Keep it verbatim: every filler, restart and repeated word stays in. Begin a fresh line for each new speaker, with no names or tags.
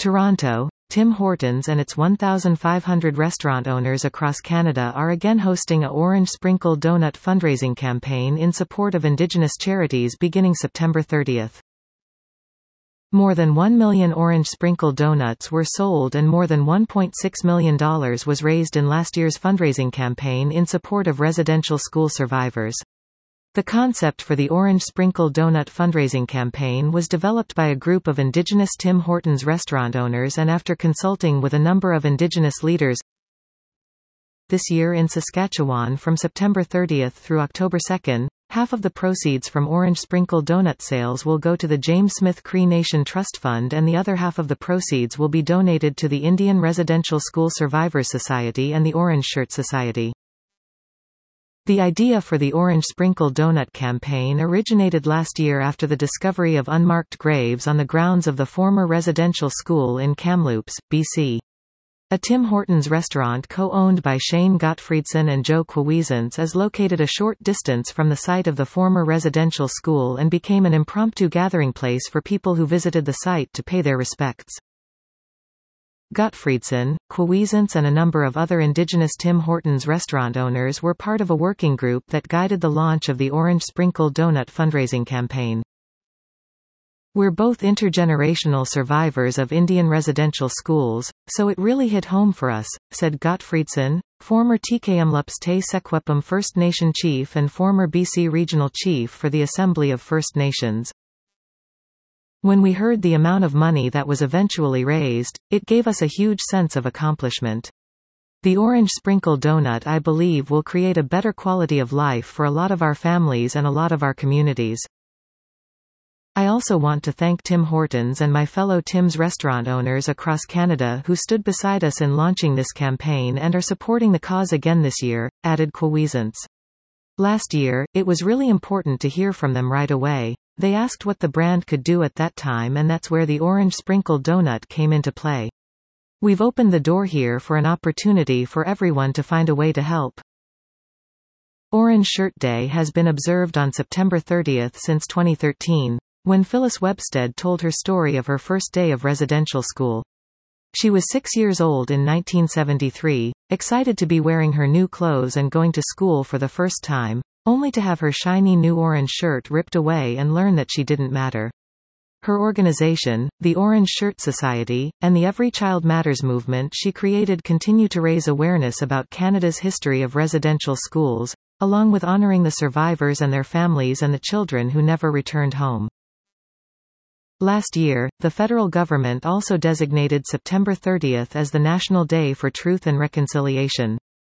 Toronto, Tim Hortons and its one thousand five hundred restaurant owners across Canada are again hosting a Orange Sprinkle Donut fundraising campaign in support of Indigenous charities beginning September thirtieth. More than one million Orange Sprinkle Donuts were sold and more than one point six million dollars was raised in last year's fundraising campaign in support of residential school survivors. The concept for the Orange Sprinkle Donut fundraising campaign was developed by a group of Indigenous Tim Hortons restaurant owners and after consulting with a number of Indigenous leaders. This year in Saskatchewan from September thirtieth through October second, half of the proceeds from Orange Sprinkle Donut sales will go to the James Smith Cree Nation Trust Fund and the other half of the proceeds will be donated to the Indian Residential School Survivors Society and the Orange Shirt Society. The idea for the Orange Sprinkle Donut campaign originated last year after the discovery of unmarked graves on the grounds of the former residential school in Kamloops, B C. A Tim Hortons restaurant co-owned by Shane Gottfriedson and Joe Kweesants is located a short distance from the site of the former residential school and became an impromptu gathering place for people who visited the site to pay their respects. Gottfriedson, Kweesants and a number of other Indigenous Tim Hortons restaurant owners were part of a working group that guided the launch of the Orange Sprinkle Donut fundraising campaign. We're both intergenerational survivors of Indian residential schools, so it really hit home for us, said Gottfriedson, former Tk'emlúps Te Sequepum First Nation chief and former B C Regional Chief for the Assembly of First Nations. When we heard the amount of money that was eventually raised, it gave us a huge sense of accomplishment. The Orange Sprinkle Donut, I believe, will create a better quality of life for a lot of our families and a lot of our communities. I also want to thank Tim Hortons and my fellow Tim's restaurant owners across Canada who stood beside us in launching this campaign and are supporting the cause again this year, added Kweesants. Last year, it was really important to hear from them right away. They asked what the brand could do at that time and that's where the Orange Sprinkle Donut came into play. We've opened the door here for an opportunity for everyone to find a way to help. Orange Shirt Day has been observed on September thirtieth since twenty thirteen, when Phyllis Webstead told her story of her first day of residential school. She was six years old in nineteen seventy-three, excited to be wearing her new clothes and going to school for the first time, only to have her shiny new orange shirt ripped away and learn that she didn't matter. Her organization, the Orange Shirt Society, and the Every Child Matters movement she created continue to raise awareness about Canada's history of residential schools, along with honoring the survivors and their families and the children who never returned home. Last year, the federal government also designated September thirtieth as the National Day for Truth and Reconciliation.